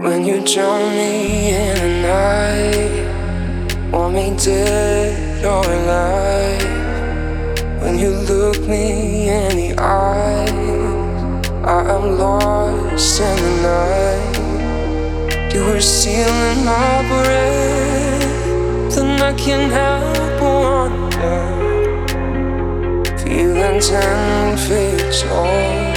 When you drown me in the night, want me dead or alive. When you look me in the eyes, I am lost in the night. You were stealing my breath, and I can't help but wonder. Feeling 10 feet tall,